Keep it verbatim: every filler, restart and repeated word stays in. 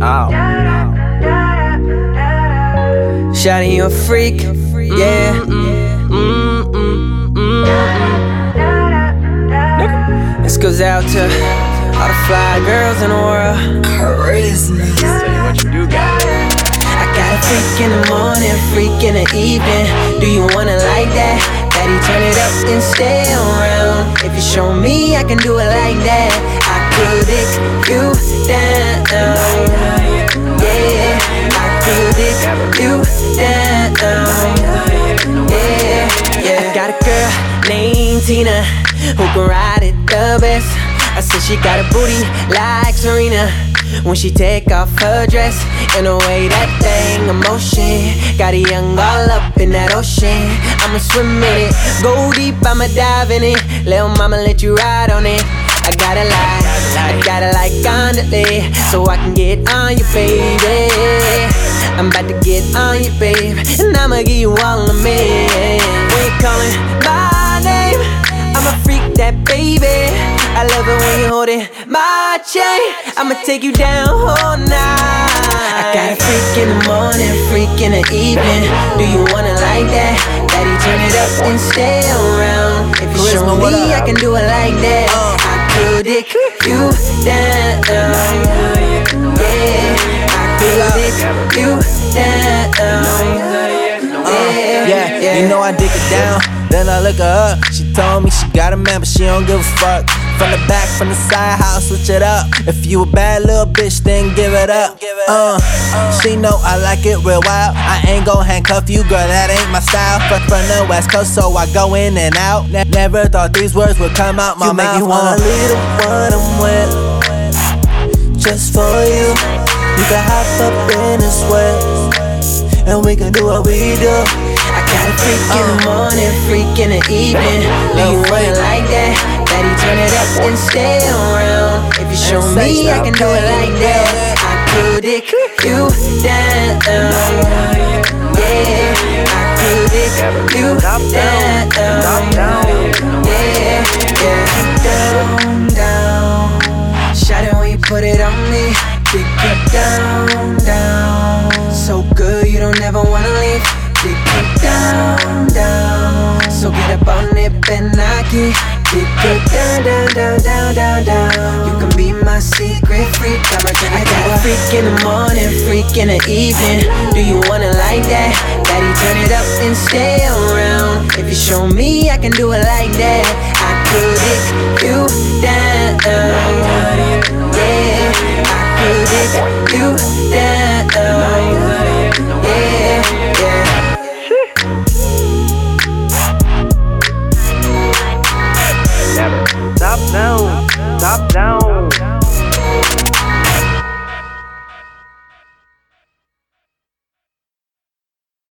Oh. Shawty, you a freak, yeah. Mm, mm, mm, mm. This goes out to all the fly girls in the world. Charisma. Tell you what you do, guys. I got a freak in the morning, freak in the evening. Do you wanna like that? Daddy, turn it up and stay around. If you show me I can do it like that, I could dick you down. Yeah, I could dick you down. Yeah, yeah. I got a girl named Tina who can ride it the best. I said she got a booty like Serena when she take off her dress. In a way that thing emotion got a young all up in that ocean. I'ma swim in it, go deep, I'ma dive in it. Lil' mama let you ride on it. I gotta lie, I gotta like Andale, so I can get on you, baby. I'm about to get on you, babe, and I'ma give you all of me. When you calling my name, I'ma freak that baby. I love it when you hold it, my chain. I'ma take you down all night. I got a freak in the morning, freak in the evening. Do you wanna like that? Daddy, turn it up and stay around. If you show me I can do it like that, I could dick you down. Yeah, I could dick you down. Yeah, Yeah, yeah, you know I dig it down. Then I look her up. She told me she got a man, but she don't give a fuck. From the back, from the side, how I switch it up. If you a bad little bitch, then give it up. Uh, she know I like it real wild. I ain't gon' handcuff you, girl, that ain't my style. From, from the West Coast, so I go in and out. Ne never thought these words would come out my you mouth. make me wanna leave the one I'm with, just for you. You can hop up in the sweat, and we can do what we do. I got a freak in the morning, freak in the evening. Do you wanna like that? Daddy, turn it up and stay around. If you show me I can do it like that, I could dick you down. Yeah, I could dick you down. Yeah, yeah, down, down. Shawty, when you put it on me, dick it down, down. So good you don't ever wanna leave. Dick it down, down. So get up on it, Ben Nike. Dick it down, down, down, down, down, down. You can be my secret freak. I'm I got a freak in the morning, freak in the evening. Do you wanna like that? Daddy, turn it up and stay around. If you show me I can do it like that, I could dick you down. Yeah, I could dick you